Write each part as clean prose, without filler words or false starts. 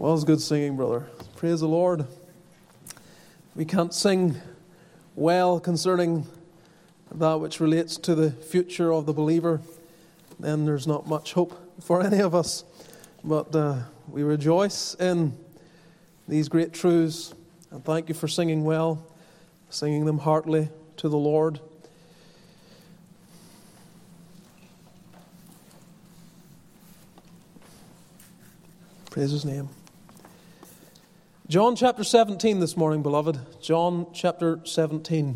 Was good singing, brother. Praise the Lord. We can't sing well concerning that which relates to the future of the believer, then there's not much hope for any of us. But we rejoice in these great truths, and thank you for singing well, singing them heartily to the Lord. Praise His name. John chapter 17 this morning, beloved. John chapter 17.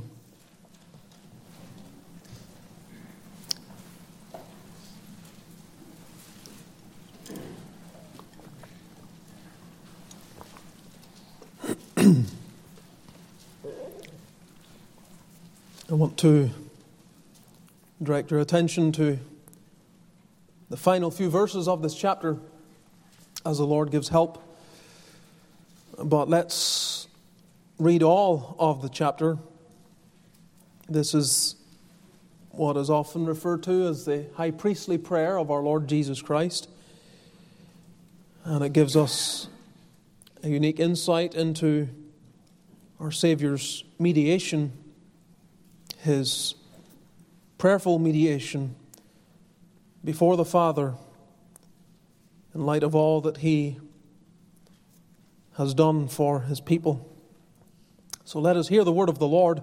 I want to direct your attention to the final few verses of this chapter as the Lord gives help. But let's read all of the chapter. This is what is often referred to as the high priestly prayer of our Lord Jesus Christ. And it gives us a unique insight into our Saviour's mediation, His prayerful mediation before the Father in light of all that He has done for His people. So let us hear the word of the Lord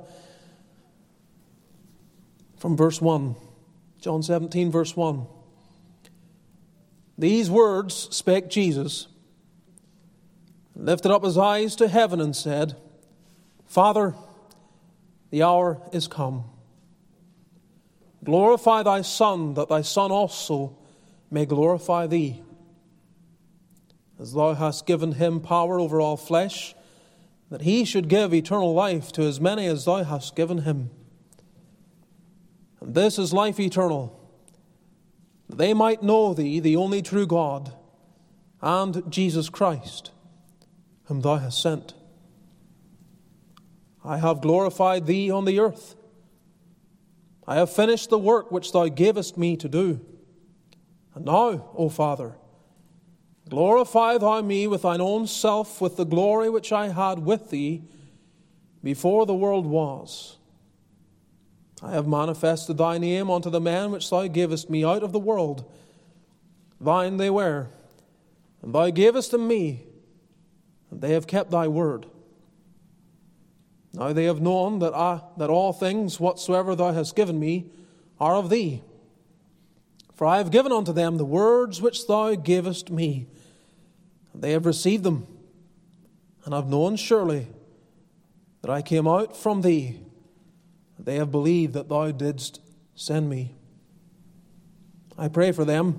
from verse 1. John 17, verse 1. These words spake Jesus, and lifted up His eyes to heaven, and said, Father, the hour is come. Glorify Thy Son, that Thy Son also may glorify Thee, as Thou hast given Him power over all flesh, that He should give eternal life to as many as Thou hast given Him. And this is life eternal, that they might know Thee, the only true God, and Jesus Christ, whom Thou hast sent. I have glorified Thee on the earth. I have finished the work which Thou gavest me to do. And now, O Father, glorify Thou me with Thine own self, with the glory which I had with Thee before the world was. I have manifested Thy name unto the men which Thou gavest me out of the world. Thine they were, and Thou gavest them me, and they have kept Thy word. Now they have known that all things whatsoever Thou hast given me are of Thee. For I have given unto them the words which Thou gavest me, and they have received them, and have known surely that I came out from Thee, and they have believed that Thou didst send me. I pray for them.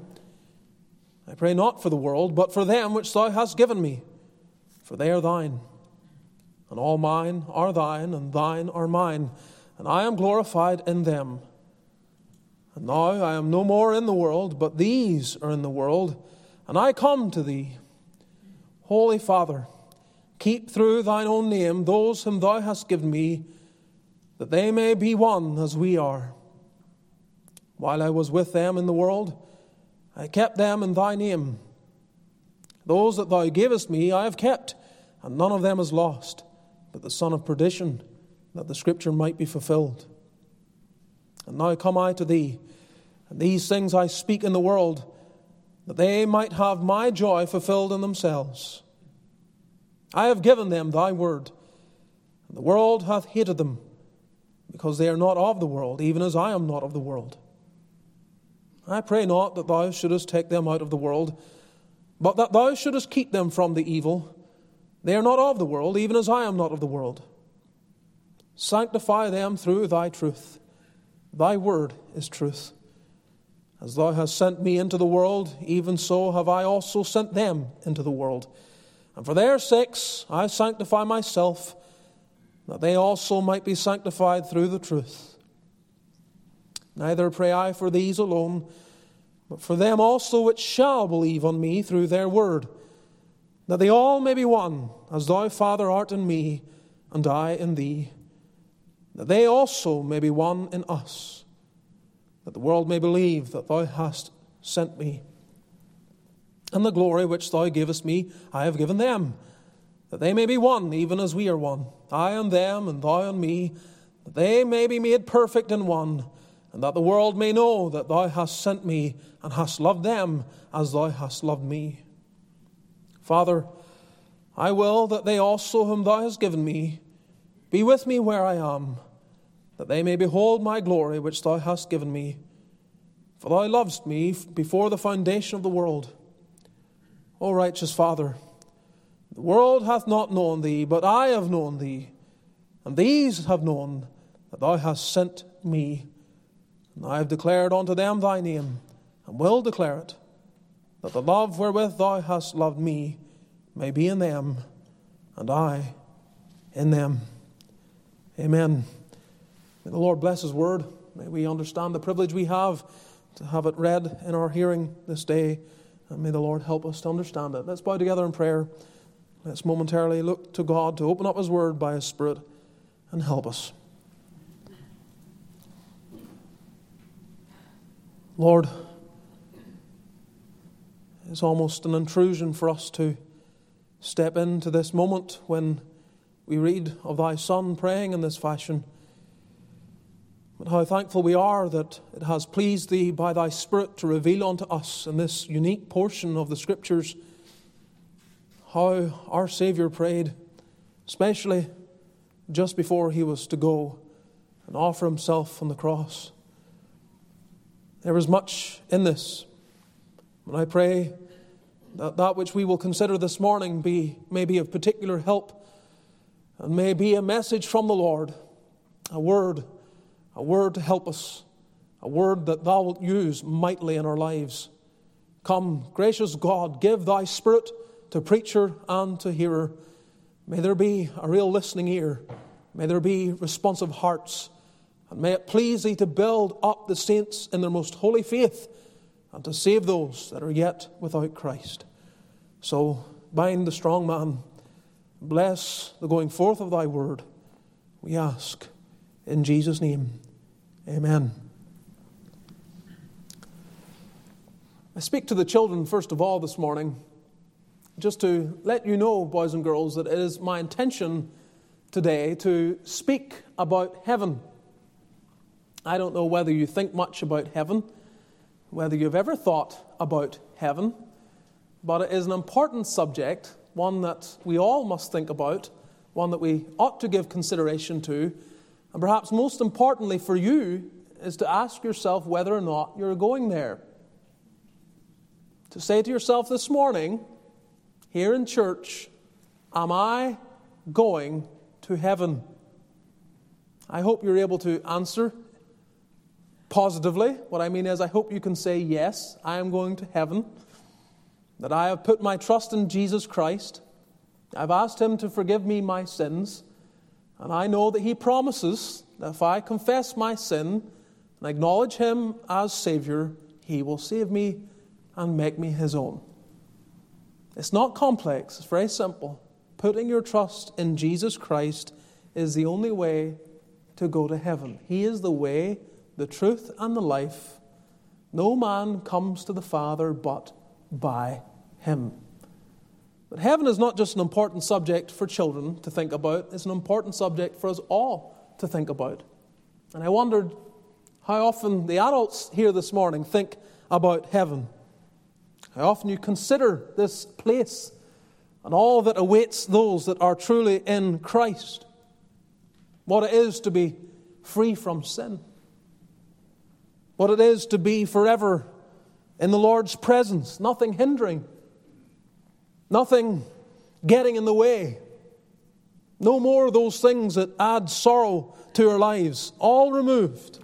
I pray not for the world, but for them which Thou hast given me, for they are Thine. And all mine are Thine, and Thine are mine, and I am glorified in them. And now I am no more in the world, but these are in the world, and I come to Thee. Holy Father, keep through Thine own name those whom Thou hast given me, that they may be one as we are. While I was with them in the world, I kept them in Thy name. Those that Thou gavest me I have kept, and none of them is lost, but the son of perdition, that the Scripture might be fulfilled. And now come I to Thee, and these things I speak in the world, that they might have my joy fulfilled in themselves. I have given them Thy word, and the world hath hated them, because they are not of the world, even as I am not of the world. I pray not that Thou shouldest take them out of the world, but that Thou shouldest keep them from the evil. They are not of the world, even as I am not of the world. Sanctify them through Thy truth. Thy word is truth. As Thou hast sent me into the world, even so have I also sent them into the world. And for their sakes I sanctify myself, that they also might be sanctified through the truth. Neither pray I for these alone, but for them also which shall believe on me through their word, that they all may be one, as Thou, Father, art in me, and I in Thee, that they also may be one in us, that the world may believe that Thou hast sent me. And the glory which thou gavest me, I have given them, that they may be one, even as we are one. I and them, and thou and me, that they may be made perfect in one, and that the world may know that thou hast sent me, and hast loved them as thou hast loved me. Father, I will that they also whom thou hast given me be with me where I am, that they may behold my glory which thou hast given me. For thou lovest me before the foundation of the world. O righteous Father, the world hath not known thee, but I have known thee, and these have known that thou hast sent me. And I have declared unto them thy name, and will declare it, that the love wherewith thou hast loved me may be in them, and I in them. Amen. May the Lord bless his word. May we understand the privilege we have to have it read in our hearing this day, and may the Lord help us to understand it. Let's bow together in prayer. Let's momentarily look to God to open up his word by his Spirit and help us. Lord, it's almost an intrusion for us to step into this moment when we read of thy Son praying in this fashion. But how thankful we are that it has pleased thee by thy Spirit to reveal unto us in this unique portion of the Scriptures how our Saviour prayed, especially just before he was to go and offer himself on the cross. There is much in this, and I pray that that which we will consider this morning may be of particular help, and may be a message from the Lord, a word to help us, a word that thou wilt use mightily in our lives. Come, gracious God, give thy Spirit to preacher and to hearer. May there be a real listening ear. May there be responsive hearts. And may it please thee to build up the saints in their most holy faith and to save those that are yet without Christ. So bind the strong man. Bless the going forth of thy word. We ask in Jesus' name. Amen. I speak to the children first of all this morning, just to let you know, boys and girls, that it is my intention today to speak about heaven. I don't know whether you think much about heaven, whether you've ever thought about heaven, but it is an important subject, one that we all must think about, one that we ought to give consideration to, and perhaps most importantly for you is to ask yourself whether or not you're going there. To say to yourself this morning, here in church, am I going to heaven? I hope you're able to answer positively. What I mean is, I hope you can say, yes, I am going to heaven, that I have put my trust in Jesus Christ. I've asked him to forgive me my sins, and I know that he promises that if I confess my sin and acknowledge him as Savior, he will save me and make me his own. It's not complex, it's very simple. Putting your trust in Jesus Christ is the only way to go to heaven. He is the way, the truth, and the life. No man comes to the Father but by him. But heaven is not just an important subject for children to think about, it's an important subject for us all to think about. And I wondered how often the adults here this morning think about heaven. How often you consider this place and all that awaits those that are truly in Christ. What it is to be free from sin. What it is to be forever in the Lord's presence. Nothing hindering. Nothing getting in the way. No more of those things that add sorrow to our lives. All removed.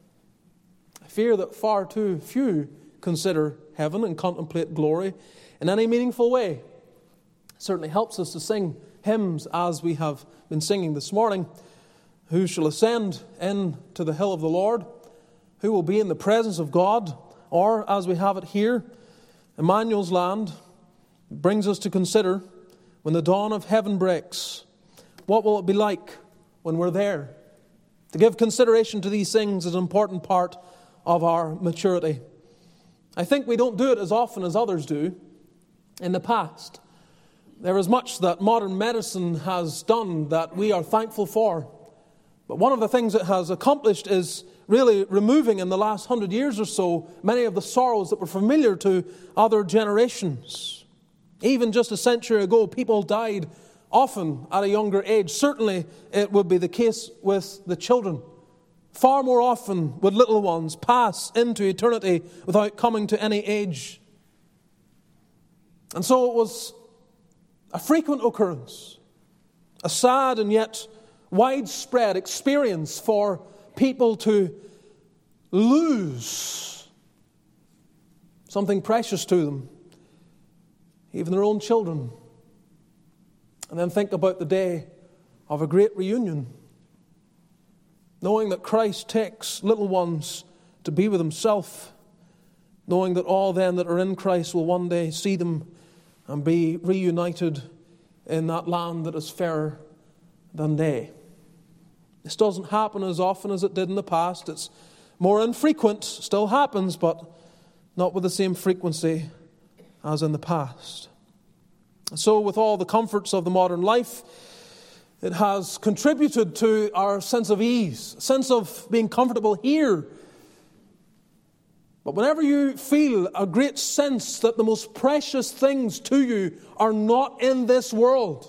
I fear that far too few consider heaven and contemplate glory in any meaningful way. It certainly helps us to sing hymns as we have been singing this morning. Who shall ascend into the hill of the Lord? Who will be in the presence of God? Or, as we have it here, Emmanuel's land brings us to consider when the dawn of heaven breaks. What will it be like when we're there? To give consideration to these things is an important part of our maturity. I think we don't do it as often as others do. in the past. There is much that modern medicine has done that we are thankful for. But one of the things it has accomplished is really removing in the last 100 years or so many of the sorrows that were familiar to other generations. Even just a century ago, people died often at a younger age. Certainly it would be the case with the children. Far more often would little ones pass into eternity without coming to any age. And so it was a frequent occurrence, a sad and yet widespread experience for people to lose something precious to them, even their own children, and then think about the day of a great reunion, knowing that Christ takes little ones to be with himself, knowing that all then that are in Christ will one day see them and be reunited in that land that is fairer than they. This doesn't happen as often as it did in the past. It's more infrequent, still happens, but not with the same frequency as in the past. So with all the comforts of the modern life, it has contributed to our sense of ease, a sense of being comfortable here. But whenever you feel a great sense that the most precious things to you are not in this world,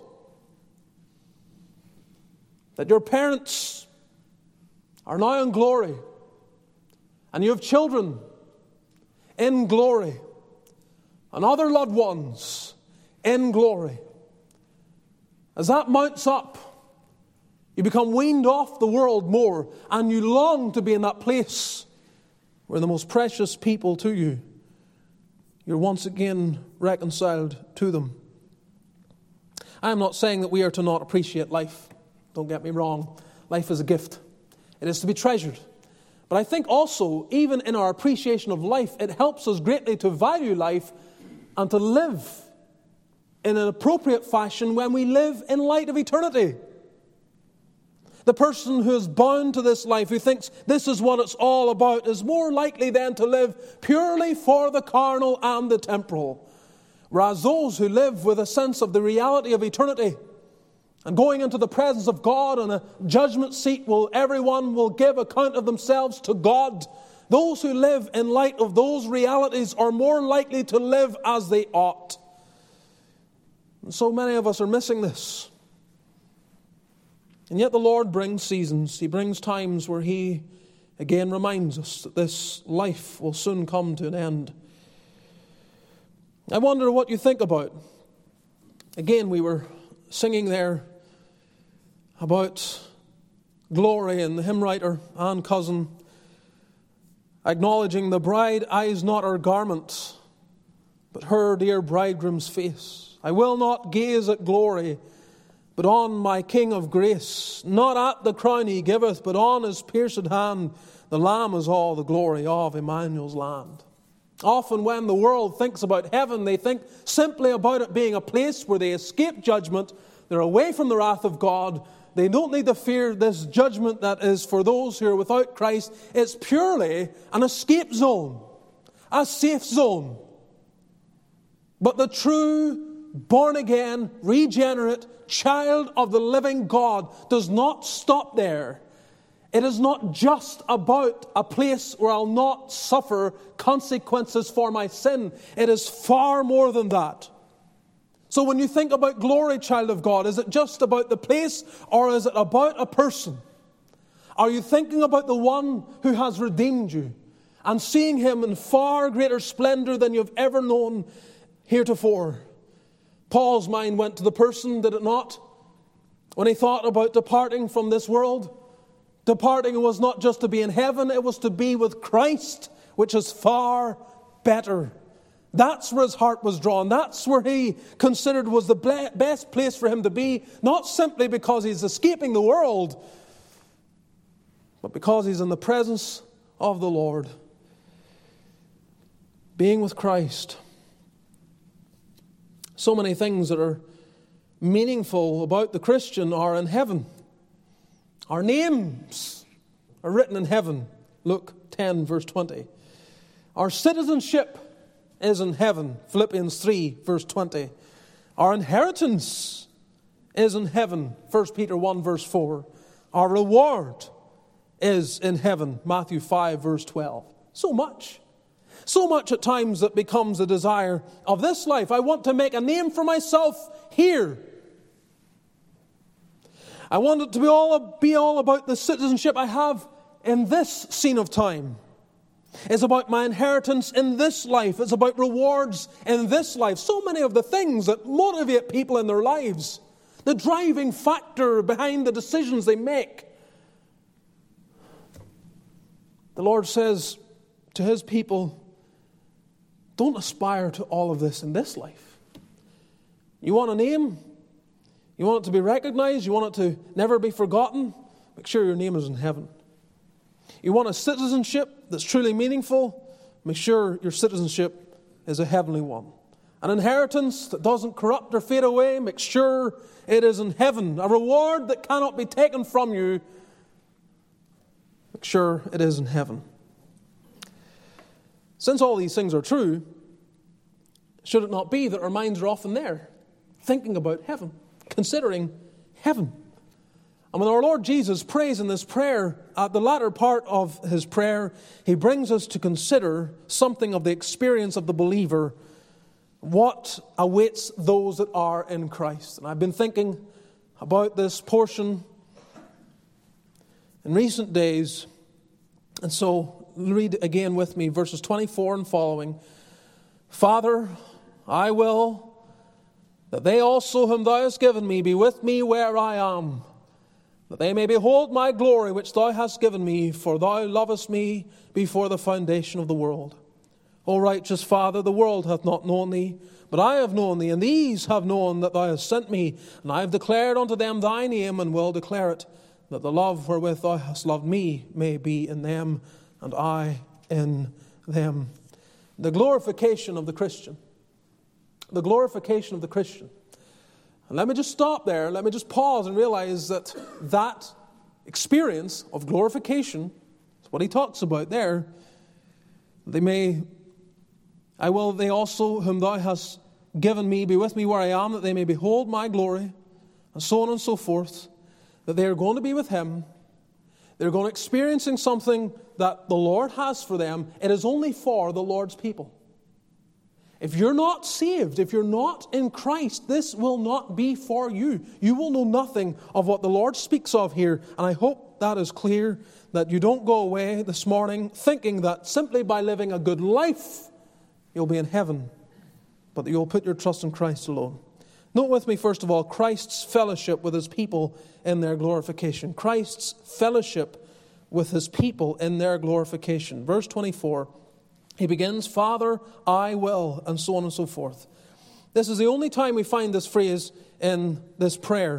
that your parents are now in glory, and you have children in glory, and other loved ones in glory, as that mounts up, you become weaned off the world more, and you long to be in that place where the most precious people to you, you're once again reconciled to them. I am not saying that we are to not appreciate life. Don't get me wrong. Life is a gift. It is to be treasured. But I think also, even in our appreciation of life, it helps us greatly to value life and to live in an appropriate fashion when we live in light of eternity. The person who is bound to this life, who thinks this is what it's all about, is more likely then to live purely for the carnal and the temporal. Whereas those who live with a sense of the reality of eternity and going into the presence of God on a judgment seat, everyone will give account of themselves to God. Those who live in light of those realities are more likely to live as they ought. And so many of us are missing this. And yet the Lord brings seasons. He brings times where He again reminds us that this life will soon come to an end. I wonder what you think about. Again, we were singing there about glory, and the hymn writer, Ann Cousin, acknowledging the bride eyes not her garment, but her dear bridegroom's face. I will not gaze at glory, but on my King of grace. Not at the crown He giveth, but on His pierced hand. The Lamb is all the glory of Emmanuel's land. Often when the world thinks about heaven, they think simply about it being a place where they escape judgment. They're away from the wrath of God. They don't need to fear this judgment that is for those who are without Christ. It's purely an escape zone, a safe zone. But the true, born-again, regenerate child of the living God does not stop there. It is not just about a place where I'll not suffer consequences for my sin. It is far more than that. So when you think about glory, child of God, is it just about the place, or is it about a person? Are you thinking about the one who has redeemed you and seeing Him in far greater splendor than you've ever known heretofore? Paul's mind went to the person, did it not? When he thought about departing from this world, departing was not just to be in heaven, it was to be with Christ, which is far better. That's where his heart was drawn. That's where he considered was the best place for him to be, not simply because he's escaping the world, but because he's in the presence of the Lord. Being with Christ. So many things that are meaningful about the Christian are in heaven. Our names are written in heaven. Luke 10, verse 20. Our citizenship is in heaven. Philippians 3, verse 20. Our inheritance is in heaven. 1 Peter 1, verse 4. Our reward is in heaven. Matthew 5, verse 12. So much. So much at times that becomes a desire of this life. I want to make a name for myself here. I want it to be all about the citizenship I have in this scene of time. It's about my inheritance in this life. It's about rewards in this life. So many of the things that motivate people in their lives, the driving factor behind the decisions they make. The Lord says to His people, don't aspire to all of this in this life. You want a name? You want it to be recognized? You want it to never be forgotten? Make sure your name is in heaven. You want a citizenship that's truly meaningful? Make sure your citizenship is a heavenly one. An inheritance that doesn't corrupt or fade away? Make sure it is in heaven. A reward that cannot be taken from you? Make sure it is in heaven. Since all these things are true, should it not be that our minds are often there, thinking about heaven, considering heaven? And when our Lord Jesus prays in this prayer, at the latter part of His prayer, He brings us to consider something of the experience of the believer, what awaits those that are in Christ. And I've been thinking about this portion in recent days, and so read again with me verses 24 and following. Father, I will that they also whom Thou hast given me be with me where I am, that they may behold my glory which Thou hast given me, for Thou lovest me before the foundation of the world. O righteous Father, the world hath not known Thee, but I have known Thee, and these have known that Thou hast sent me, and I have declared unto them Thy name, and will declare it, that the love wherewith Thou hast loved me may be in them, and I in them. The glorification of the Christian. The glorification of the Christian. And let me just stop there. Let me just pause and realize that that experience of glorification is what he talks about there. They also whom Thou hast given me be with me where I am, that they may behold my glory, and so on and so forth. That they are going to be with Him. They're going to experiencing something that the Lord has for them. It is only for the Lord's people. If you're not saved, if you're not in Christ, this will not be for you. You will know nothing of what the Lord speaks of here. And I hope that is clear, that you don't go away this morning thinking that simply by living a good life, you'll be in heaven, but that you'll put your trust in Christ alone. Note with me, first of all, Christ's fellowship with His people in their glorification. Christ's fellowship with His people in their glorification. Verse 24, he begins, Father, I will, and so on and so forth. This is the only time we find this phrase in this prayer.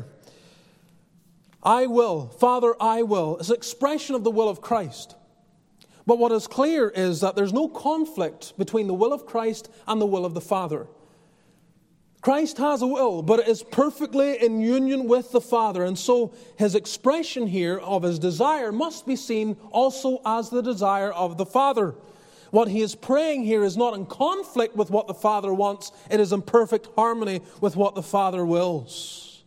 I will, Father, I will. It's an expression of the will of Christ. But what is clear is that there's no conflict between the will of Christ and the will of the Father. Christ has a will, but it is perfectly in union with the Father. And so His expression here of His desire must be seen also as the desire of the Father. What He is praying here is not in conflict with what the Father wants. It is in perfect harmony with what the Father wills.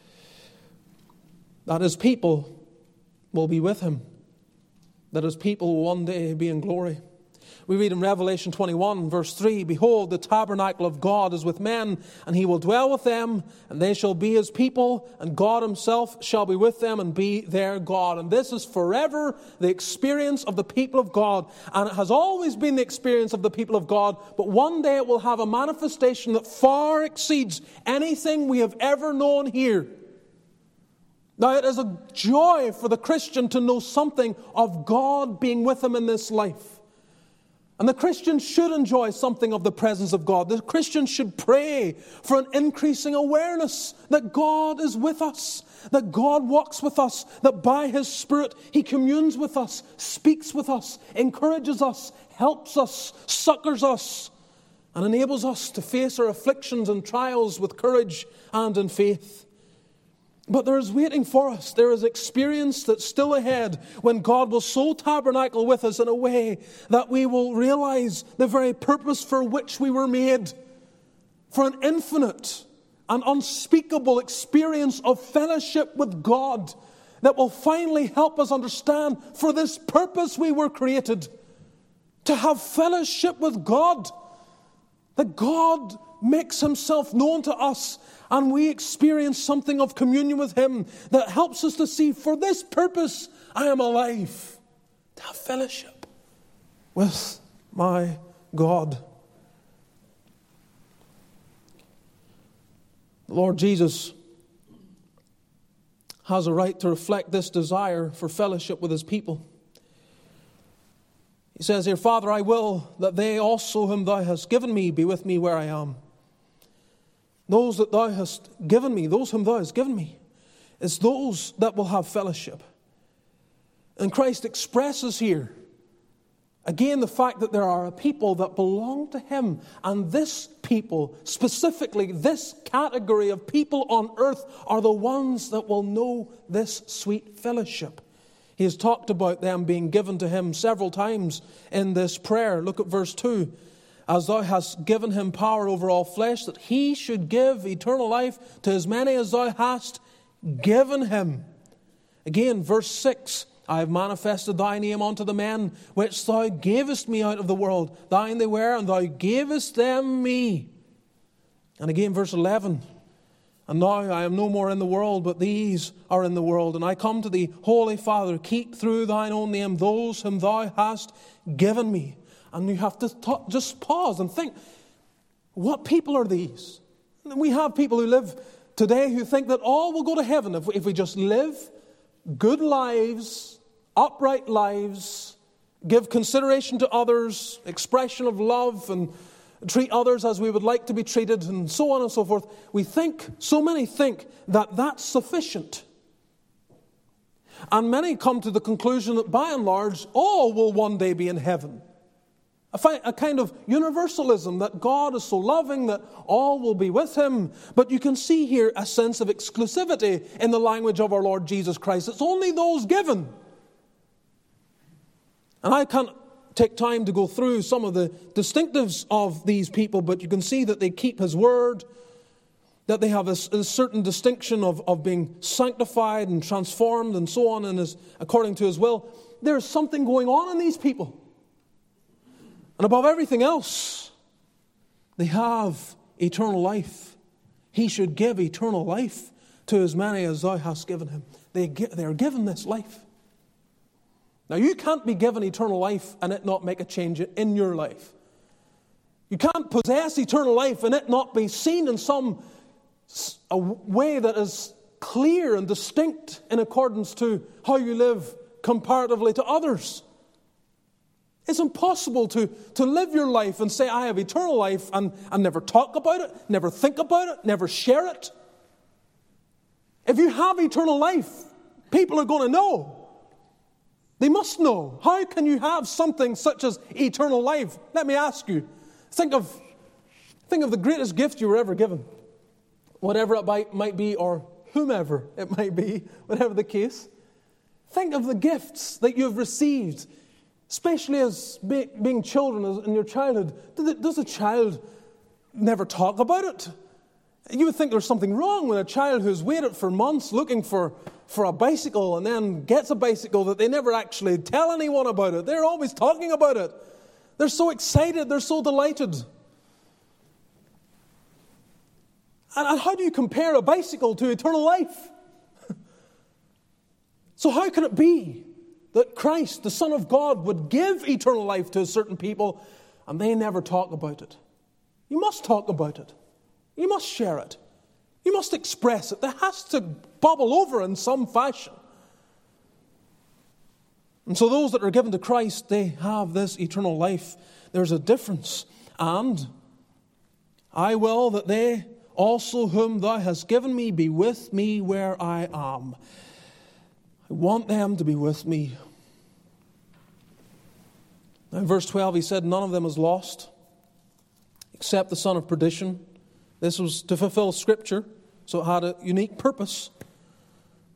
That His people will be with Him. That His people will one day be in glory. We read in Revelation 21, verse 3, Behold, the tabernacle of God is with men, and He will dwell with them, and they shall be His people, and God Himself shall be with them and be their God. And this is forever the experience of the people of God. And it has always been the experience of the people of God, but one day it will have a manifestation that far exceeds anything we have ever known here. Now, it is a joy for the Christian to know something of God being with him in this life. And the Christian should enjoy something of the presence of God. The Christian should pray for an increasing awareness that God is with us, that God walks with us, that by His Spirit He communes with us, speaks with us, encourages us, helps us, succors us, and enables us to face our afflictions and trials with courage and in faith. But there is waiting for us. There is experience that's still ahead when God will so tabernacle with us in a way that we will realize the very purpose for which we were made. For an infinite and unspeakable experience of fellowship with God that will finally help us understand for this purpose we were created. To have fellowship with God. That God makes himself known to us and we experience something of communion with him that helps us to see, for this purpose I am alive. To have fellowship with my God. The Lord Jesus has a right to reflect this desire for fellowship with his people. He says here, Father, I will that they also whom thou hast given me be with me where I am. Those that thou hast given me, those whom thou hast given me, is those that will have fellowship. And Christ expresses here, again, the fact that there are a people that belong to him. And this people, specifically this category of people on earth, are the ones that will know this sweet fellowship. He has talked about them being given to him several times in this prayer. Look at verse 2. As thou hast given him power over all flesh, that he should give eternal life to as many as thou hast given him. Again, verse 6. I have manifested thy name unto the men which thou gavest me out of the world. Thine they were, and thou gavest them me. And again, verse 11. And now I am no more in the world, but these are in the world. And I come to thee, Holy Father, keep through thine own name those whom thou hast given me. And you have to just pause and think, what people are these? We have people who live today who think that all will go to heaven if we just live good lives, upright lives, give consideration to others, expression of love, and treat others as we would like to be treated, and so on and so forth. So many think that that's sufficient. And many come to the conclusion that by and large, all will one day be in heaven. A kind of universalism, that God is so loving that all will be with him. But you can see here a sense of exclusivity in the language of our Lord Jesus Christ. It's only those given. And I can't take time to go through some of the distinctives of these people, but you can see that they keep his word, that they have a certain distinction of being sanctified and transformed and so on, and according to his will. There's something going on in these people. And above everything else, they have eternal life. He should give eternal life to as many as thou hast given him. They are given this life. Now, you can't be given eternal life and it not make a change in your life. You can't possess eternal life and it not be seen in a way that is clear and distinct in accordance to how you live comparatively to others. It's impossible to live your life and say, I have eternal life, and never talk about it, never think about it, never share it. If you have eternal life, people are going to know. They must know. How can you have something such as eternal life? Let me ask you. Think of the greatest gift you were ever given. Whatever it might be, or whomever it might be, whatever the case. Think of the gifts that you've received, especially as being children in your childhood. Does a child never talk about it? You would think there's something wrong with a child who's waited for months looking for a bicycle and then gets a bicycle that they never actually tell anyone about it. They're always talking about it. They're so excited. They're so delighted. And how do you compare a bicycle to eternal life? So how can it be that Christ, the Son of God, would give eternal life to certain people and they never talk about it? You must talk about it. You must share it. You must express it. There has to bubble over in some fashion. And so those that are given to Christ, they have this eternal life. There's a difference. And I will that they also whom thou hast given me be with me where I am. I want them to be with me. Now in verse 12 he said, none of them is lost except the son of perdition. This was to fulfill Scripture, so it had a unique purpose.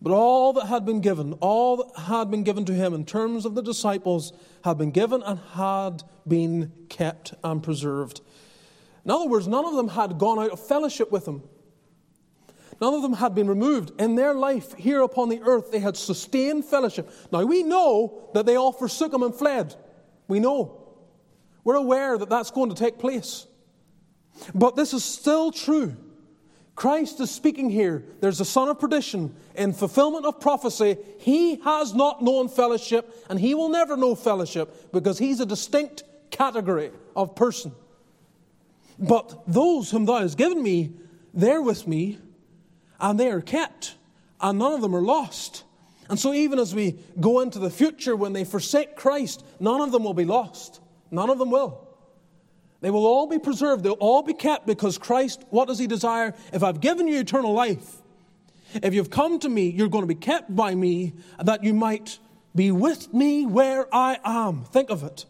But all that had been given to him in terms of the disciples, had been given and had been kept and preserved. In other words, none of them had gone out of fellowship with him. None of them had been removed. In their life here upon the earth, they had sustained fellowship. Now, we know that they all forsook him and fled. We know. We're aware that that's going to take place. But this is still true. Christ is speaking here. There's a son of perdition. In fulfillment of prophecy, he has not known fellowship, and he will never know fellowship, because he's a distinct category of person. But those whom thou hast given me, they're with me, and they are kept, and none of them are lost. And so even as we go into the future, when they forsake Christ, none of them will be lost. None of them will. They will all be preserved. They'll all be kept, because Christ, what does he desire? If I've given you eternal life, if you've come to me, you're going to be kept by me, that you might be with me where I am. Think of it.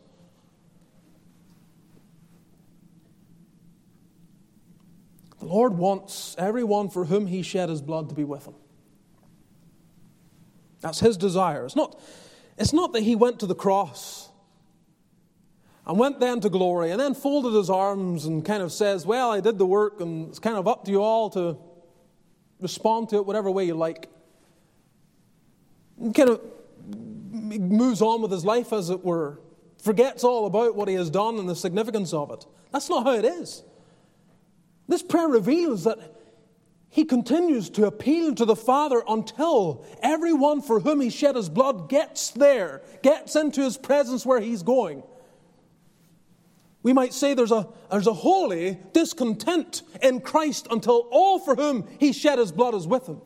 The Lord wants everyone for whom he shed his blood to be with him. That's his desire. It's not that he went to the cross and went then to glory and then folded his arms and kind of says, well, I did the work and it's kind of up to you all to respond to it whatever way you like. And kind of moves on with his life, as it were. Forgets all about what he has done and the significance of it. That's not how it is. This prayer reveals that he continues to appeal to the Father until everyone for whom he shed his blood gets there, gets into his presence where he's going. We might say there's a holy discontent in Christ until all for whom he shed his blood is with him.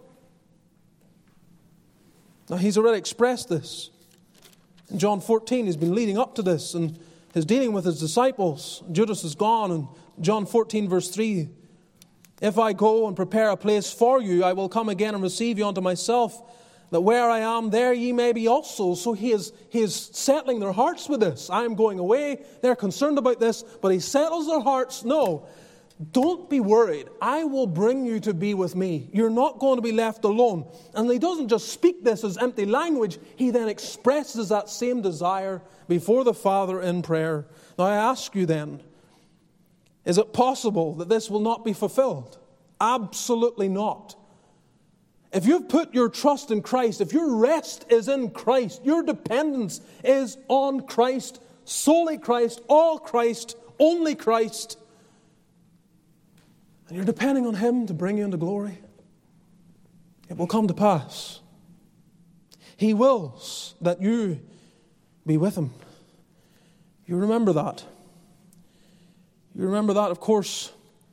Now, he's already expressed this. In John 14, he's been leading up to this, and he's dealing with his disciples. Judas is gone, and John 14, verse 3, if I go and prepare a place for you, I will come again and receive you unto myself, that where I am, there ye may be also. So he is settling their hearts with this. I am going away. They're concerned about this, but he settles their hearts. No, don't be worried. I will bring you to be with me. You're not going to be left alone. And he doesn't just speak this as empty language. He then expresses that same desire before the Father in prayer. Now I ask you then, is it possible that this will not be fulfilled? Absolutely not. If you've put your trust in Christ, if your rest is in Christ, your dependence is on Christ, solely Christ, all Christ, only Christ, and you're depending on him to bring you into glory, it will come to pass. He wills that you be with him. You remember that. You remember that, of course,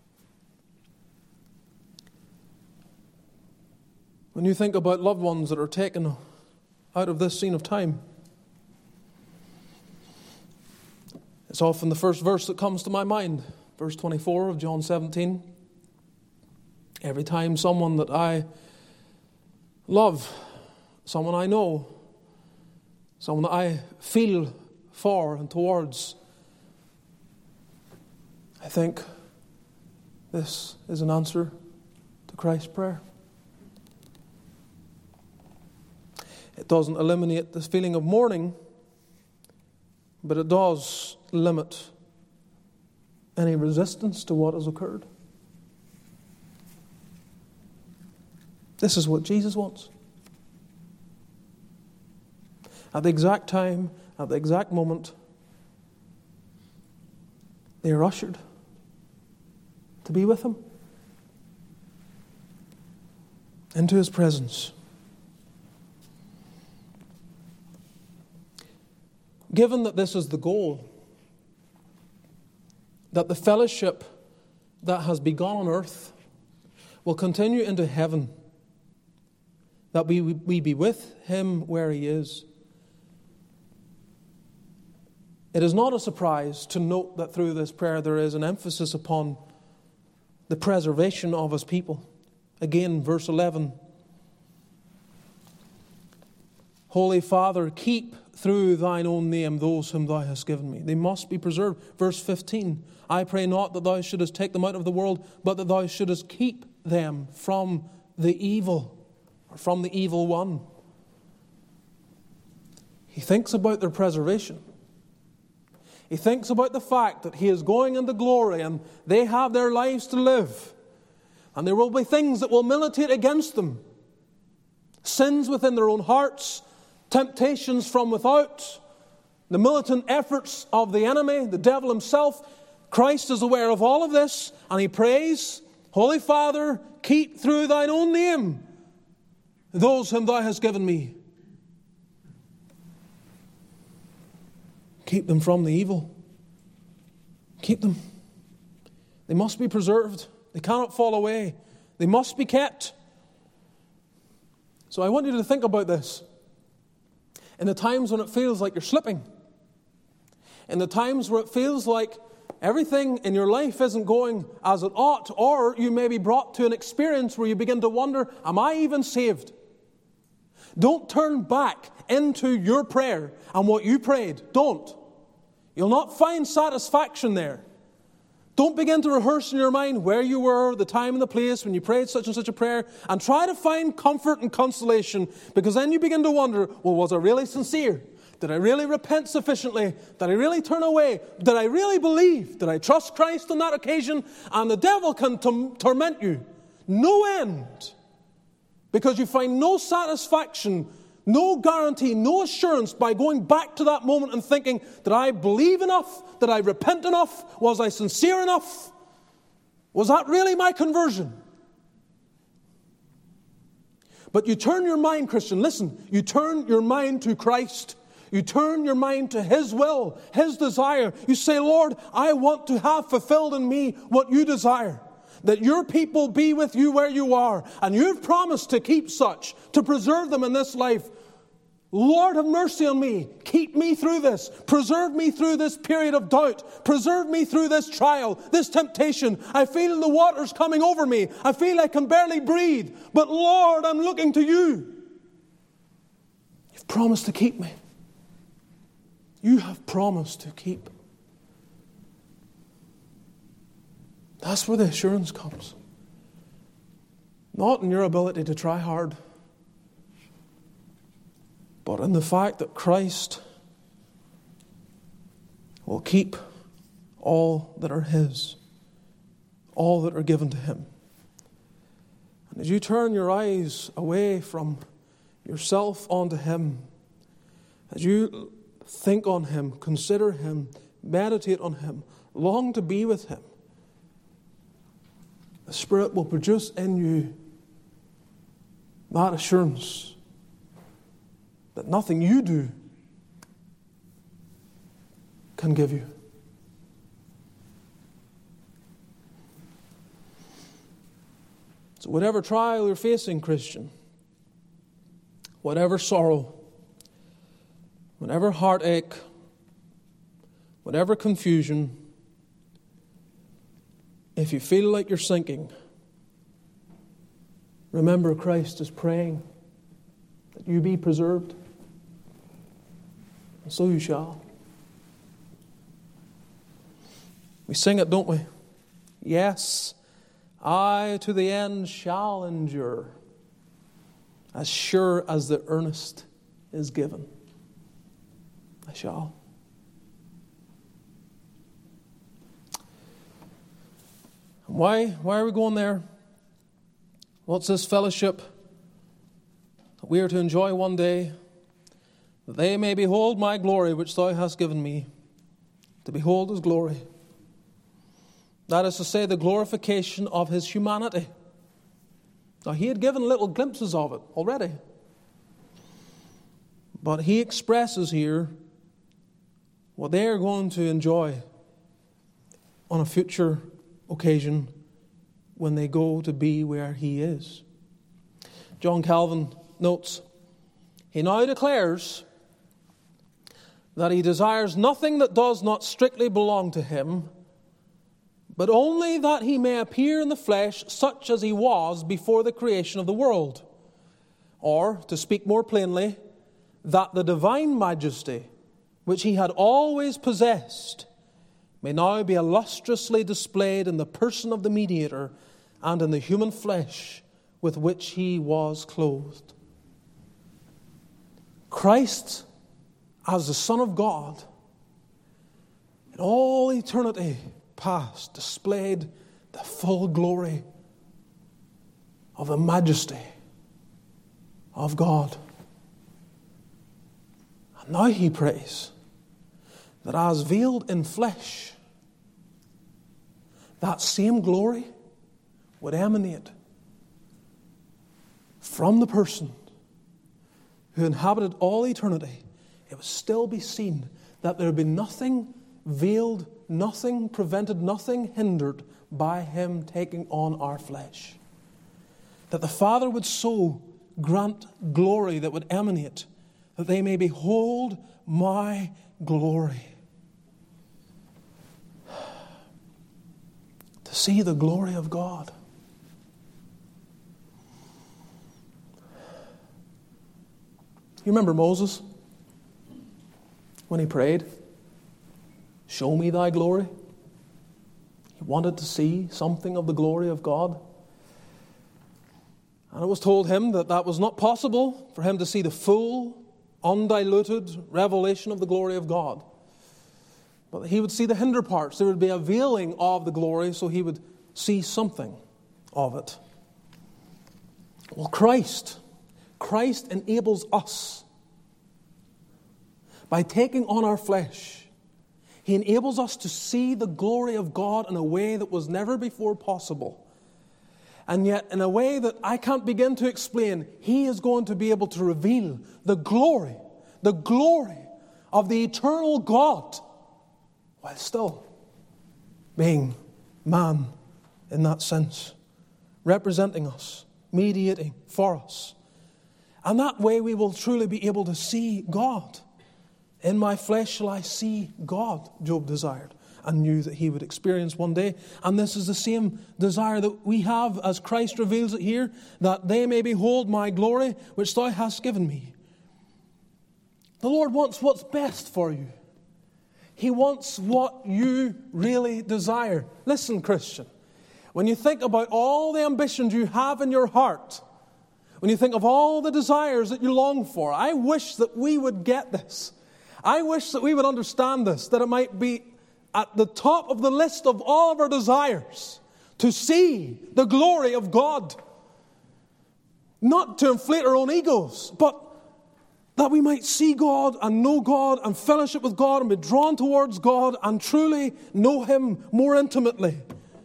when you think about loved ones that are taken out of this scene of time. It's often the first verse that comes to my mind, verse 24 of John 17. Every time someone that I love, someone I know, someone that I feel for and towards, I think this is an answer to Christ's prayer. It doesn't eliminate this feeling of mourning, but it does limit any resistance to what has occurred. This is what Jesus wants. At the exact time, at the exact moment, they are ushered to be with him, into his presence. Given that this is the goal, that the fellowship that has begun on earth will continue into heaven, that we be with him where he is, it is not a surprise to note that through this prayer there is an emphasis upon the preservation of his people. Again, verse 11. Holy Father, keep through thine own name those whom thou hast given me. They must be preserved. Verse 15. I pray not that thou shouldest take them out of the world, but that thou shouldest keep them from the evil. or from the evil one. He thinks about their preservation. He thinks about the fact that he is going into glory and they have their lives to live. And there will be things that will militate against them. Sins within their own hearts, temptations from without, the militant efforts of the enemy, the devil himself. Christ is aware of all of this, and he prays, Holy Father, keep through thine own name those whom thou hast given me. Keep them from the evil. Keep them. They must be preserved. They cannot fall away. They must be kept. So I want you to think about this. In the times when it feels like you're slipping, in the times where it feels like everything in your life isn't going as it ought, or you may be brought to an experience where you begin to wonder, am I even saved? Don't turn back into your prayer and what you prayed. Don't. You'll not find satisfaction there. Don't begin to rehearse in your mind where you were, the time and the place when you prayed such and such a prayer, and try to find comfort and consolation, because then you begin to wonder, well, was I really sincere? Did I really repent sufficiently? Did I really turn away? Did I really believe? Did I trust Christ on that occasion? And the devil can torment you. No end. Because you find no satisfaction, no guarantee, no assurance by going back to that moment and thinking, did I believe enough? Did I repent enough? Was I sincere enough? Was that really my conversion? But you turn your mind, Christian, listen, you turn your mind to Christ. You turn your mind to His will, His desire. You say, Lord, I want to have fulfilled in me what you desire. That your people be with you where you are. And you've promised to keep such, to preserve them in this life. Lord, have mercy on me. Keep me through this. Preserve me through this period of doubt. Preserve me through this trial, this temptation. I feel the waters coming over me. I feel I can barely breathe. But Lord, I'm looking to you. You've promised to keep me. You have promised to keep. That's where the assurance comes. Not in your ability to try hard, but in the fact that Christ will keep all that are His, all that are given to Him. And as you turn your eyes away from yourself onto Him, as you think on Him, consider Him, meditate on Him, long to be with Him, the Spirit will produce in you that assurance that nothing you do can give you. So whatever trial you're facing, Christian, whatever sorrow, whatever heartache, whatever confusion, if you feel like you're sinking, remember Christ is praying that you be preserved, and so you shall. We sing it, don't we? Yes, I to the end shall endure, as sure as the earnest is given. I shall. Why are we going there? What's this fellowship that we are to enjoy one day? That they may behold my glory which thou hast given me, to behold His glory. That is to say, the glorification of His humanity. Now, He had given little glimpses of it already. But He expresses here what they are going to enjoy on a future occasion when they go to be where He is. John Calvin notes, he now declares that he desires nothing that does not strictly belong to him, but only that he may appear in the flesh such as he was before the creation of the world. Or, to speak more plainly, that the divine majesty which he had always possessed may now be illustriously displayed in the person of the mediator and in the human flesh with which he was clothed. Christ, as the Son of God, in all eternity past, displayed the full glory of the majesty of God. And now he prays that as veiled in flesh, that same glory would emanate from the person who inhabited all eternity. It would still be seen that there would be nothing veiled, nothing prevented, nothing hindered by him taking on our flesh. That the Father would so grant glory that would emanate, that they may behold my glory. To see the glory of God. You remember Moses? When he prayed, show me thy glory. He wanted to see something of the glory of God. And it was told him that that was not possible for him to see the full, undiluted revelation of the glory of God. But he would see the hinder parts. There would be a veiling of the glory, so he would see something of it. Well, Christ enables us, by taking on our flesh, he enables us to see the glory of God in a way that was never before possible. And yet, in a way that I can't begin to explain, he is going to be able to reveal the glory of the eternal God, while still being man in that sense, representing us, mediating for us. And that way we will truly be able to see God. In my flesh shall I see God, Job desired and knew that he would experience one day. And this is the same desire that we have as Christ reveals it here, that they may behold my glory, which thou hast given me. The Lord wants what's best for you. He wants what you really desire. Listen, Christian, when you think about all the ambitions you have in your heart, when you think of all the desires that you long for, I wish that we would get this. I wish that we would understand this, that it might be at the top of the list of all of our desires to see the glory of God. Not to inflate our own egos, but that we might see God and know God and fellowship with God and be drawn towards God and truly know him more intimately.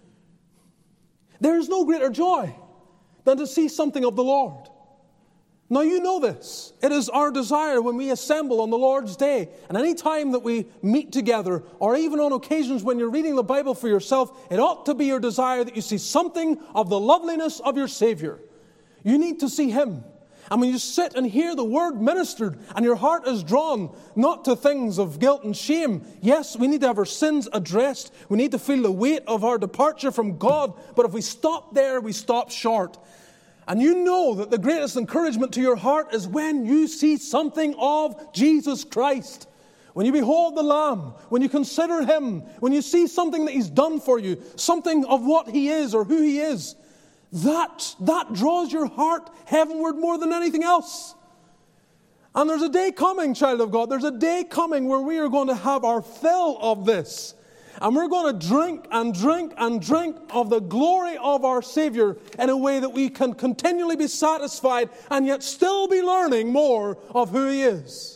There is no greater joy than to see something of the Lord. Now you know this. It is our desire when we assemble on the Lord's Day, and any time that we meet together, or even on occasions when you're reading the Bible for yourself, it ought to be your desire that you see something of the loveliness of your Savior. You need to see him. And when you sit and hear the word ministered, and your heart is drawn not to things of guilt and shame, yes, we need to have our sins addressed. We need to feel the weight of our departure from God. But if we stop there, we stop short. And you know that the greatest encouragement to your heart is when you see something of Jesus Christ. When you behold the Lamb, when you consider him, when you see something that he's done for you, something of what he is or who he is, that draws your heart heavenward more than anything else. And there's a day coming, child of God, there's a day coming where we are going to have our fill of this. And we're going to drink and drink and drink of the glory of our Savior in a way that we can continually be satisfied and yet still be learning more of who he is.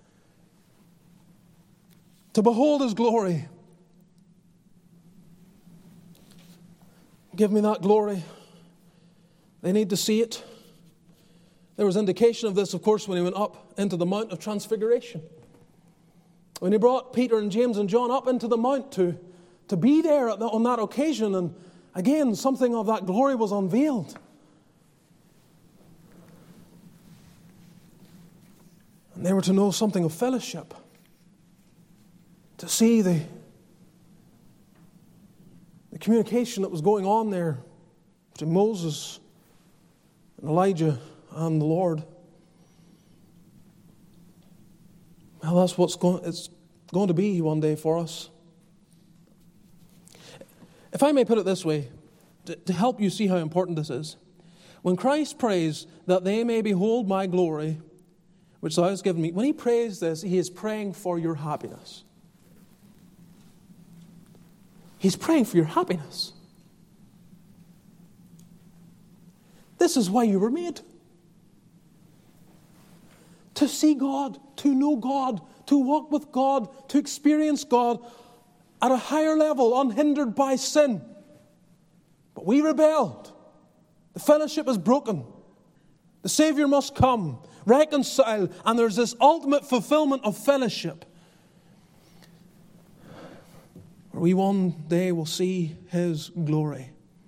To behold his glory. Give me that glory. They need to see it. There was indication of this, of course, when he went up into the Mount of Transfiguration. When he brought Peter and James and John up into the mount to be there on that occasion, and again, something of that glory was unveiled. And they were to know something of fellowship, to see the communication that was going on there between Moses and Elijah and the Lord. Well, that's what's it's going to be one day for us. If I may put it this way, to help you see how important this is. When Christ prays that they may behold my glory, which thou hast given me. When he prays this, he is praying for your happiness. He's praying for your happiness. This is why you were made. To see God, to know God, to walk with God, to experience God at a higher level, unhindered by sin. But we rebelled. The fellowship is broken. The Savior must come, reconcile, and there's this ultimate fulfillment of fellowship, where we one day will see His glory.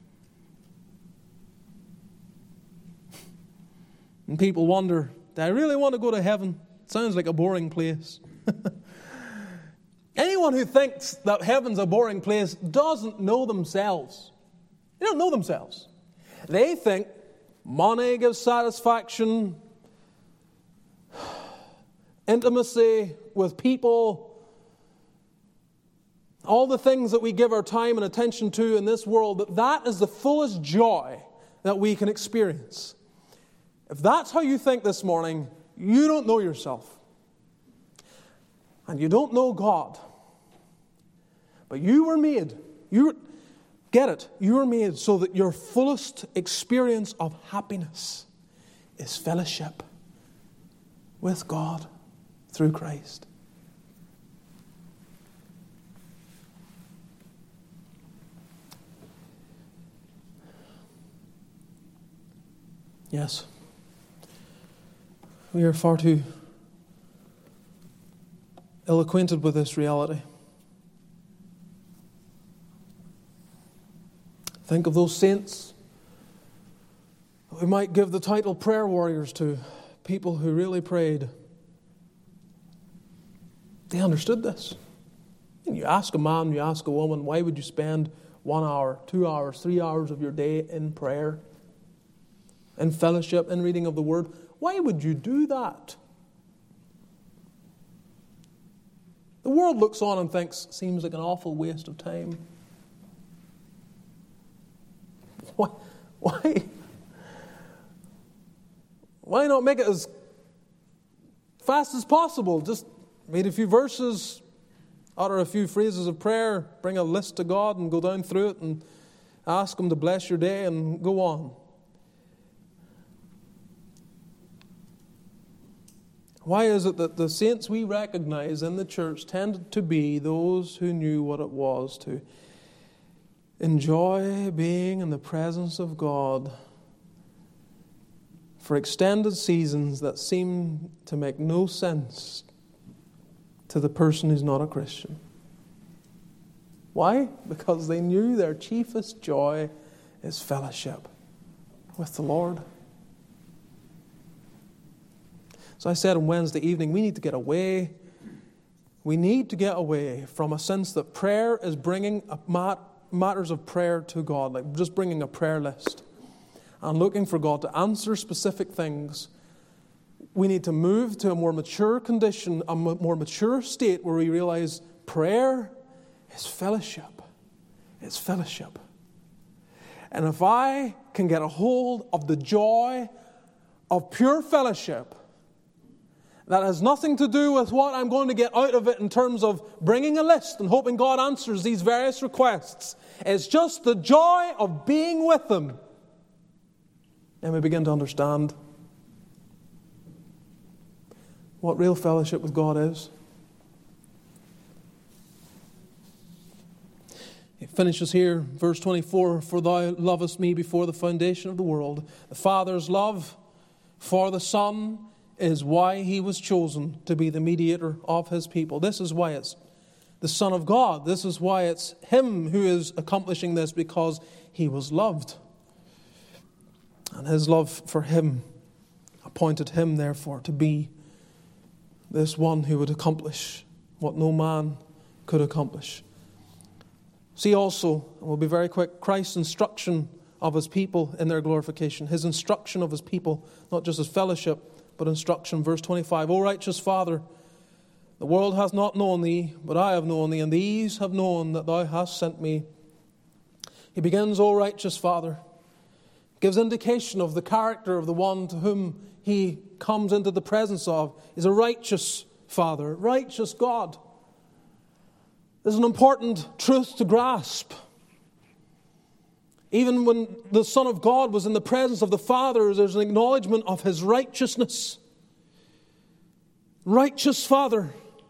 And people wonder, do I really want to go to heaven? It sounds like a boring place. Anyone who thinks that heaven's a boring place doesn't know themselves. They don't know themselves. They think money gives satisfaction, intimacy with people, all the things that we give our time and attention to in this world, that is the fullest joy that we can experience. If that's how you think this morning, you don't know yourself. And you don't know God. But you were made. Get it. You were made so that your fullest experience of happiness is fellowship with God through Christ. Yes. We are far too ill-acquainted with this reality. Think of those saints that we might give the title prayer warriors to, people who really prayed. They understood this. And you ask a man, you ask a woman, why would you spend 1 hour, 2 hours, 3 hours of your day in prayer, in fellowship, in reading of the Word? Why would you do that? The world looks on and thinks, seems like an awful waste of time. Why not make it as fast as possible? Just read a few verses, utter a few phrases of prayer, bring a list to God and go down through it and ask Him to bless your day and go on. Why is it that the saints we recognize in the church tended to be those who knew what it was to enjoy being in the presence of God for extended seasons that seem to make no sense to the person who's not a Christian? Why? Because they knew their chiefest joy is fellowship with the Lord. So I said on Wednesday evening, we need to get away. We need to get away from a sense that prayer is bringing matters of prayer to God, like just bringing a prayer list and looking for God to answer specific things. We need to move to a more mature condition, a more mature state where we realize prayer is fellowship. It's fellowship. And if I can get a hold of the joy of pure fellowship, that has nothing to do with what I'm going to get out of it in terms of bringing a list and hoping God answers these various requests. It's just the joy of being with Him. And we begin to understand what real fellowship with God is. It finishes here, verse 24, "For thou lovest me before the foundation of the world." The Father's love for the Son is why He was chosen to be the mediator of His people. This is why it's the Son of God. This is why it's Him who is accomplishing this, because He was loved. And His love for Him appointed Him, therefore, to be this one who would accomplish what no man could accomplish. See also, and we'll be very quick, Christ's instruction of His people in their glorification. His instruction of His people, not just His fellowship, but instruction. Verse 25, "O righteous Father, the world hath not known Thee, but I have known Thee, and these have known that Thou hast sent me." He begins, "O righteous Father," gives indication of the character of the one to whom he comes into the presence of. He's a righteous Father, righteous God. This is an important truth to grasp. Even when the Son of God was in the presence of the Father, there's an acknowledgement of his righteousness. Righteous Father.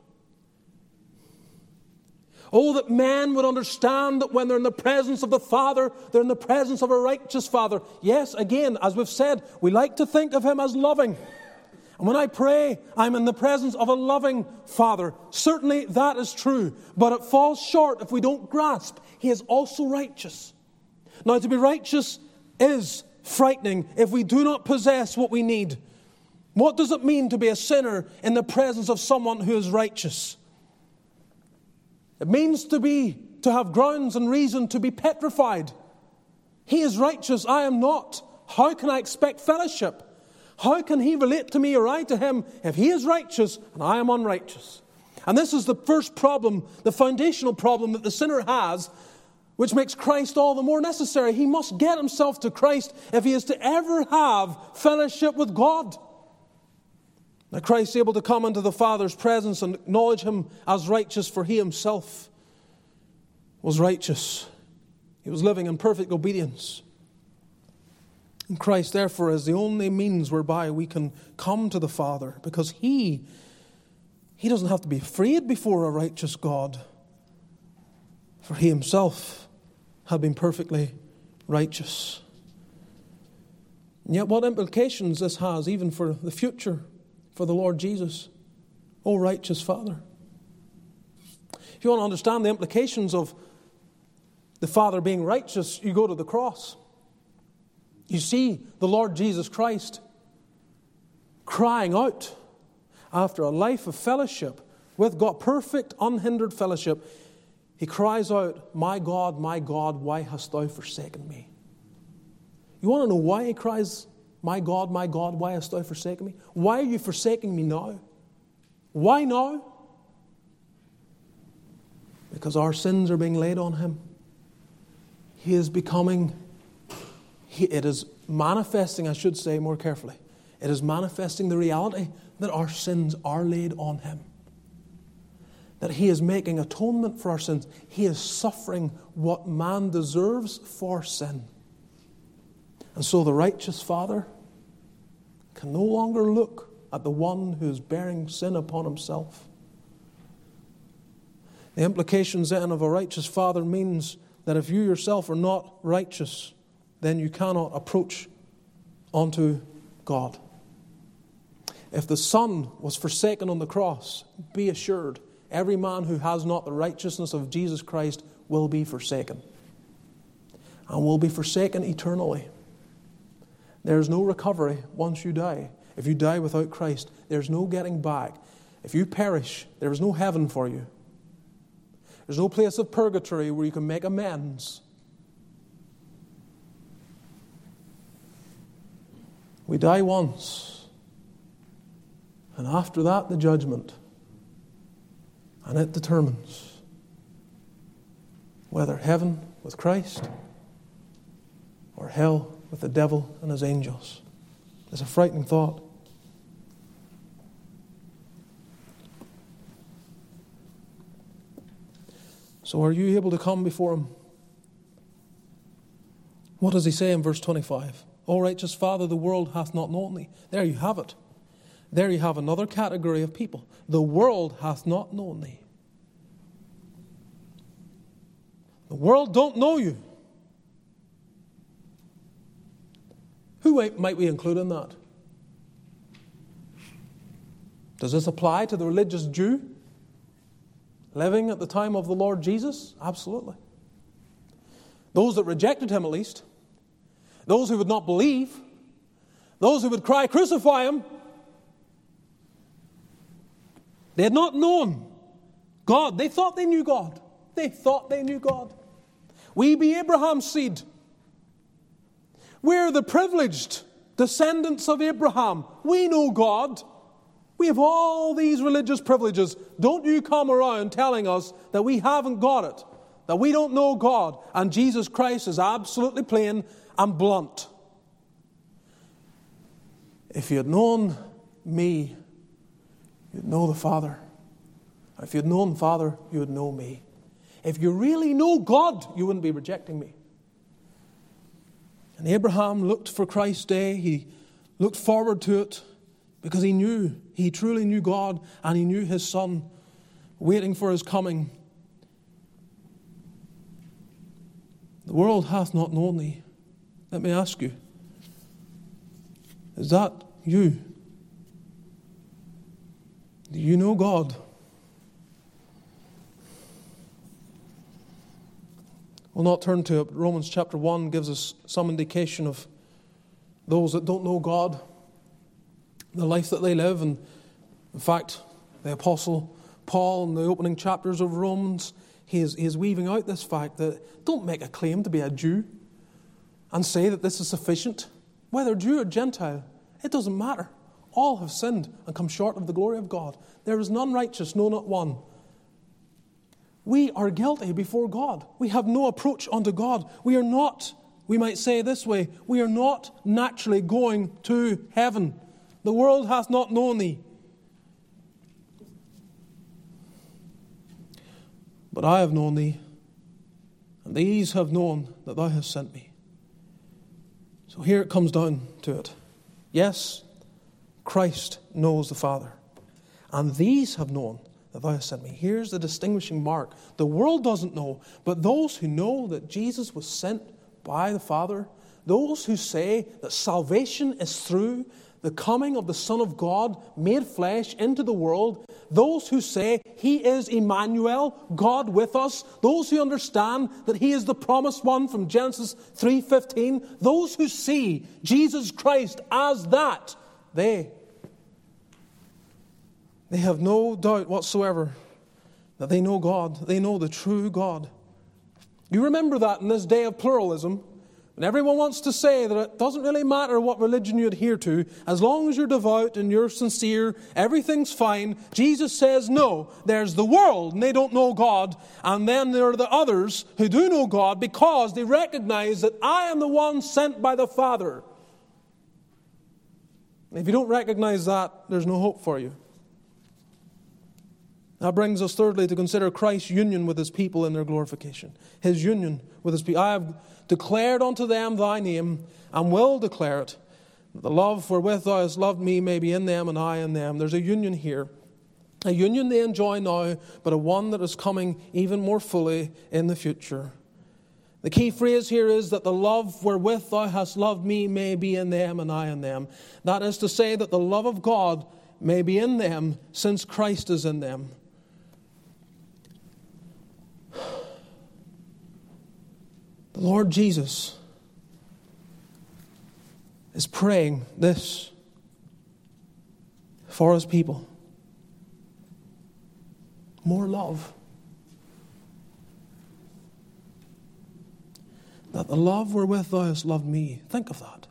Oh, that men would understand that when they're in the presence of the Father, they're in the presence of a righteous Father. Yes, again, as we've said, we like to think of him as loving. And when I pray, I'm in the presence of a loving Father. Certainly that is true, but it falls short if we don't grasp he is also righteous. Now, to be righteous is frightening if we do not possess what we need. What does it mean to be a sinner in the presence of someone who is righteous? It means to have grounds and reason to be petrified. He is righteous, I am not. How can I expect fellowship? How can he relate to me or I to him if he is righteous and I am unrighteous? And this is the first problem, the foundational problem that the sinner has, which makes Christ all the more necessary. He must get himself to Christ if he is to ever have fellowship with God. Now Christ is able to come into the Father's presence and acknowledge him as righteous, for he himself was righteous. He was living in perfect obedience. And Christ, therefore, is the only means whereby we can come to the Father, because he doesn't have to be afraid before a righteous God, for he himself had been perfectly righteous. And yet what implications this has even for the future, for the Lord Jesus, O righteous Father. If you want to understand the implications of the Father being righteous, you go to the cross. You see the Lord Jesus Christ crying out after a life of fellowship with God, perfect, unhindered fellowship. He cries out, my God, why hast thou forsaken me? You want to know why he cries, my God, why hast thou forsaken me? Why are you forsaking me now? Why now? Because our sins are being laid on him. He is becoming, it is manifesting, I should say more carefully, it is manifesting the reality that our sins are laid on him. That he is making atonement for our sins. He is suffering what man deserves for sin. And so the righteous Father can no longer look at the one who is bearing sin upon himself. The implications then of a righteous Father means that if you yourself are not righteous, then you cannot approach unto God. If the Son was forsaken on the cross, be assured, every man who has not the righteousness of Jesus Christ will be forsaken. And will be forsaken eternally. There is no recovery once you die. If you die without Christ, there's no getting back. If you perish, there is no heaven for you. There's no place of purgatory where you can make amends. We die once, and after that the judgment. And it determines whether heaven with Christ or hell with the devil and his angels. It's a frightening thought. So are you able to come before him? What does he say in verse 25? O righteous Father, the world hath not known thee. There you have it. There you have another category of people. The world hath not known thee. The world don't know you. Who might we include in that? Does this apply to the religious Jew living at the time of the Lord Jesus? Absolutely. Those that rejected him, at least. Those who would not believe. Those who would cry, crucify him. They had not known God. They thought they knew God. They thought they knew God. We be Abraham's seed. We're the privileged descendants of Abraham. We know God. We have all these religious privileges. Don't you come around telling us that we haven't got it, that we don't know God. And Jesus Christ is absolutely plain and blunt. If you had known me, you'd know the Father. If you had known the Father, you would know me. If you really know God, you wouldn't be rejecting me. And Abraham looked for Christ's day. He looked forward to it because he truly knew God, and he knew his Son, waiting for his coming. The world hath not known thee. Let me ask you, is that you? Do you know God? We'll not turn to it. Romans chapter 1 gives us some indication of those that don't know God, the life that they live. And in fact, the Apostle Paul, in the opening chapters of Romans, he is weaving out this fact that don't make a claim to be a Jew and say that this is sufficient. Whether Jew or Gentile, it doesn't matter. All have sinned and come short of the glory of God. There is none righteous, no, not one. We are guilty before God. We have no approach unto God. We are not, we might say this way, we are not naturally going to heaven. The world hath not known thee. But I have known thee, and these have known that thou hast sent me. So here it comes down to it. Yes, Christ knows the Father, and these have known that thou hast sent me. Here's the distinguishing mark. The world doesn't know, but those who know that Jesus was sent by the Father, those who say that salvation is through the coming of the Son of God made flesh into the world, those who say He is Emmanuel, God with us, those who understand that He is the promised one from Genesis 3:15, those who see Jesus Christ as that, they have no doubt whatsoever that they know God. They know the true God. You remember that in this day of pluralism, when everyone wants to say that it doesn't really matter what religion you adhere to, as long as you're devout and you're sincere, everything's fine. Jesus says, no, there's the world and they don't know God, and then there are the others who do know God because they recognize that I am the one sent by the Father. If you don't recognize that, there's no hope for you. That brings us thirdly to consider Christ's union with His people in their glorification. His union with His people. I have declared unto them thy name, and will declare it, that the love wherewith thou hast loved me may be in them, and I in them. There's a union here. A union they enjoy now, but a one that is coming even more fully in the future. The key phrase here is that the love wherewith thou hast loved me may be in them, and I in them. That is to say that the love of God may be in them since Christ is in them. The Lord Jesus is praying this for His people. More love. That the love wherewith thou hast loved me. Think of that.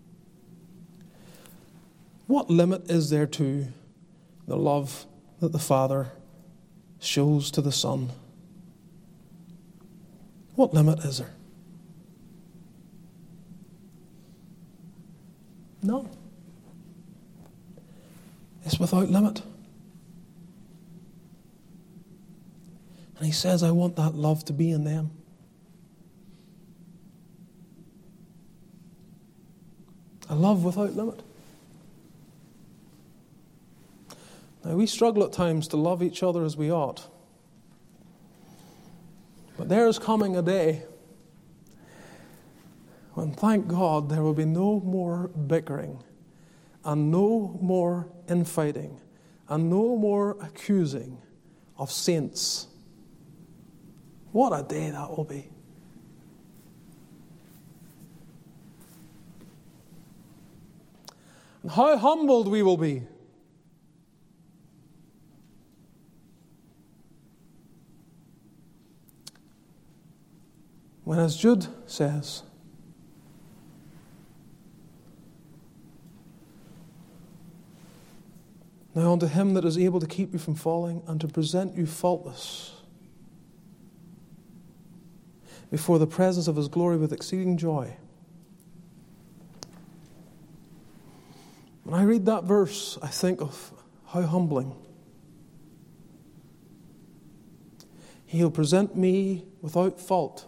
What limit is there to the love that the Father shows to the Son? What limit is there? No. It's without limit. And He says, I want that love to be in them. A love without limit. Now, we struggle at times to love each other as we ought. But there is coming a day when, thank God, there will be no more bickering and no more infighting and no more accusing of saints. What a day that will be. And how humbled we will be. When, as Jude says, now unto Him that is able to keep you from falling and to present you faultless before the presence of His glory with exceeding joy. When I read that verse, I think of how humbling. He'll present me without fault.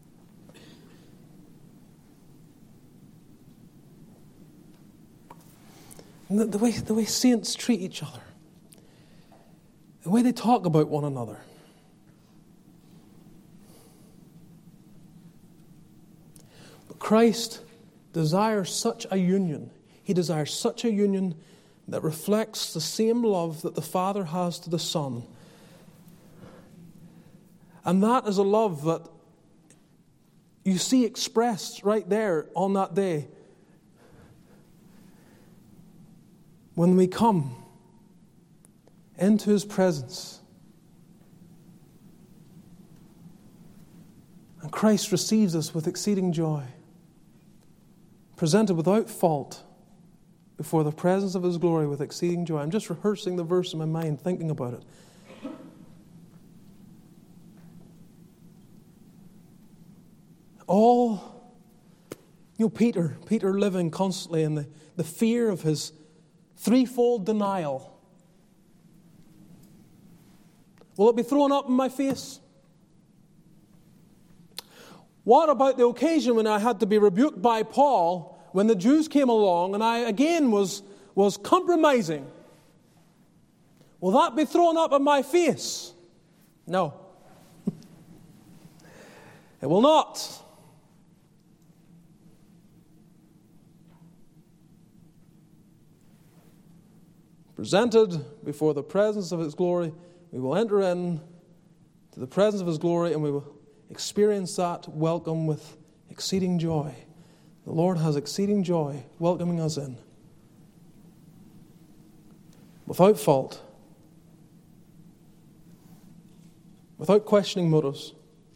And the way saints treat each other, the way they talk about one another. But Christ desires such a union. He desires such a union that reflects the same love that the Father has to the Son. And that is a love that you see expressed right there on that day. When we come into His presence and Christ receives us with exceeding joy, presented without fault before the presence of His glory with exceeding joy. I'm just rehearsing the verse in my mind, thinking about it. Peter living constantly in the fear of his threefold denial. Will it be thrown up in my face? What about the occasion when I had to be rebuked by Paul when the Jews came along and I again was compromising? Will that be thrown up in my face? No. It will not. Presented before the presence of His glory, we will enter in to the presence of His glory and we will experience that welcome with exceeding joy. The Lord has exceeding joy welcoming us in. Without fault. Without questioning motives.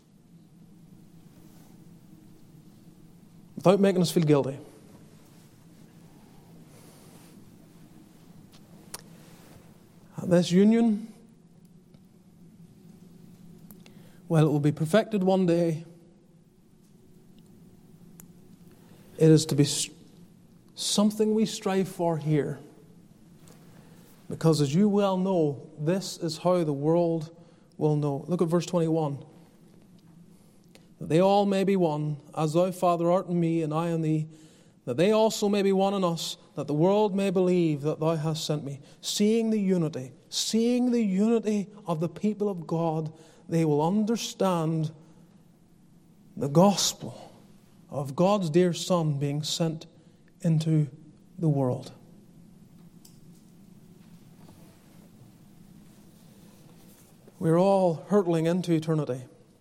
Without making us feel guilty. And this union, well, it will be perfected one day. It is to be something we strive for here. Because as you well know, this is how the world will know. Look at verse 21. That they all may be one, as thou, Father, art in me, and I in thee, that they also may be one in us, that the world may believe that thou hast sent me. Seeing the unity of the people of God, they will understand the gospel of God's dear Son being sent into the world. We're all hurtling into eternity.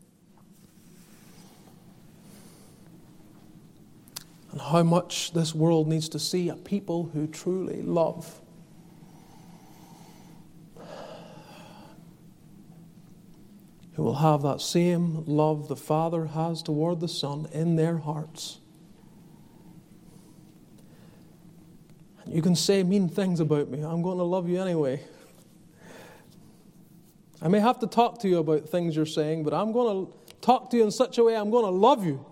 And how much this world needs to see a people who truly love. Who will have that same love the Father has toward the Son in their hearts. And you can say mean things about me. I'm going to love you anyway. I may have to talk to you about things you're saying, but I'm going to talk to you in such a way I'm going to love you.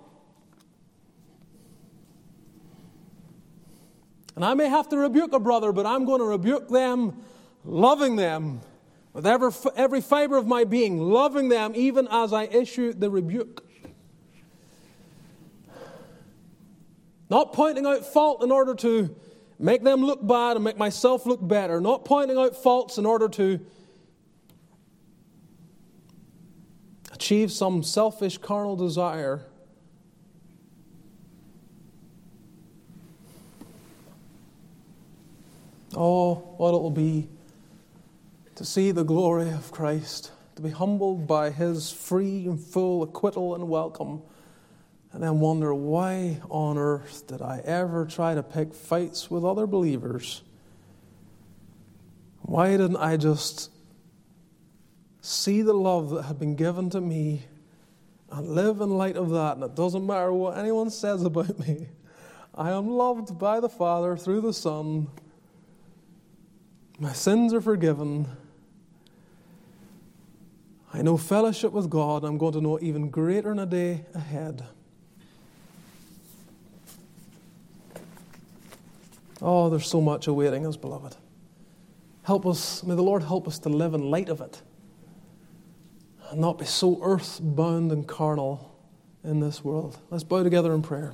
And I may have to rebuke a brother, but I'm going to rebuke them, loving them with every fiber of my being, loving them even as I issue the rebuke. Not pointing out fault in order to make them look bad and make myself look better. Not pointing out faults in order to achieve some selfish carnal desire. Oh, what it will be to see the glory of Christ, to be humbled by His free and full acquittal and welcome, and then wonder, why on earth did I ever try to pick fights with other believers? Why didn't I just see the love that had been given to me and live in light of that? And it doesn't matter what anyone says about me. I am loved by the Father through the Son. My sins are forgiven. I know fellowship with God. I'm going to know even greater in a day ahead. Oh, there's so much awaiting us, beloved. Help us, may the Lord help us to live in light of it and not be so earthbound and carnal in this world. Let's bow together in prayer.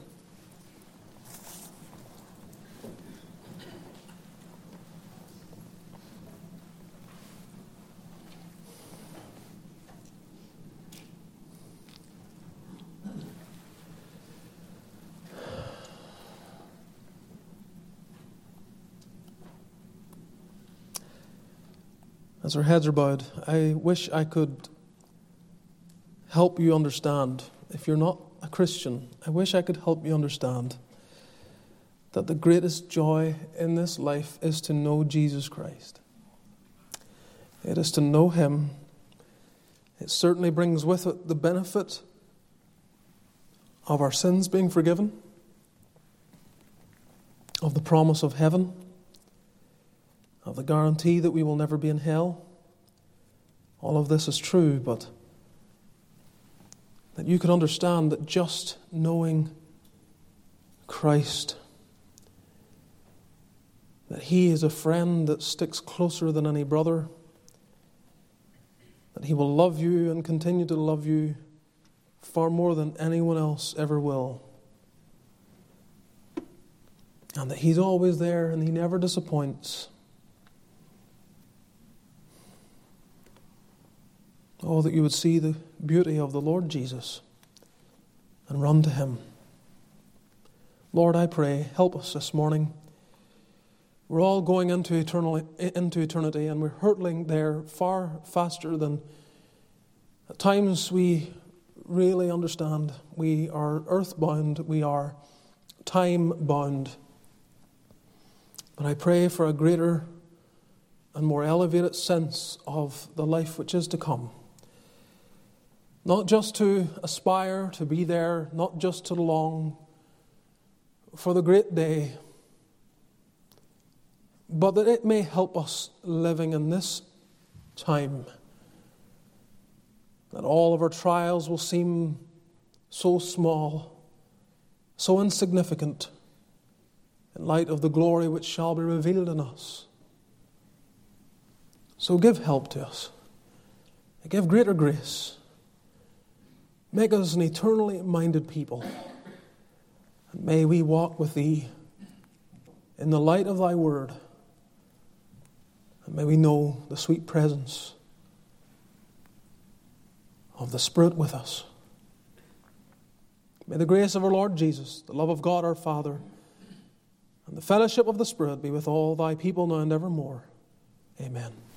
As our heads are bowed, I wish I could help you understand. If you're not a Christian, I wish I could help you understand that the greatest joy in this life is to know Jesus Christ. It is to know Him. It certainly brings with it the benefit of our sins being forgiven, of the promise of heaven, of the guarantee that we will never be in hell. All of this is true, but that you can understand that just knowing Christ, that He is a friend that sticks closer than any brother, that He will love you and continue to love you far more than anyone else ever will, and that He's always there and He never disappoints. Oh, that you would see the beauty of the Lord Jesus and run to Him. Lord, I pray, help us this morning. We're all going into eternity, and we're hurtling there far faster than at times we really understand. We are earthbound, we are time-bound. But I pray for a greater and more elevated sense of the life which is to come. Not just to aspire to be there, not just to long for the great day, but that it may help us living in this time, that all of our trials will seem so small, so insignificant, in light of the glory which shall be revealed in us. So give help to us, give greater grace. Make us an eternally minded people. And may we walk with Thee in the light of Thy word. And may we know the sweet presence of the Spirit with us. May the grace of our Lord Jesus, the love of God our Father, and the fellowship of the Spirit be with all Thy people now and evermore. Amen.